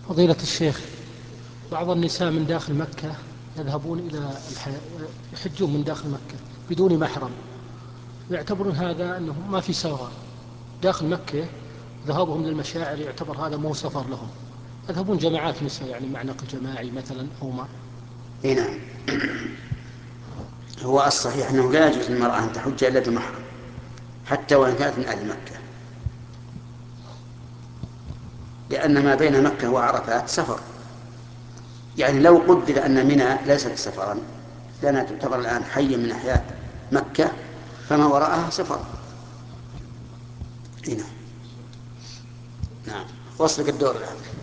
فضيلة الشيخ، بعض النساء من داخل مكة يذهبون يحجون من داخل مكة بدون محرم، ويعتبرون هذا أنه ما في سفر داخل مكة. ذهابهم للمشاعر يعتبر هذا مو سفر لهم. يذهبون جماعات نساء يعني مع نقل جماعي مثلا أو ما. اي نعم. هو الصحيح أنه لا يجوز للمرأة أن تحج إلا بمحرم، حتى وإن كانت من أهل مكة، لأن ما بين مكة وعرفات سفر. يعني لو قدر أن منى ليست سفرا، لأنها تعتبر الآن حي من أحياء مكة، فما وراءها سفر. نعم. نعم، وصلك الدور الآن.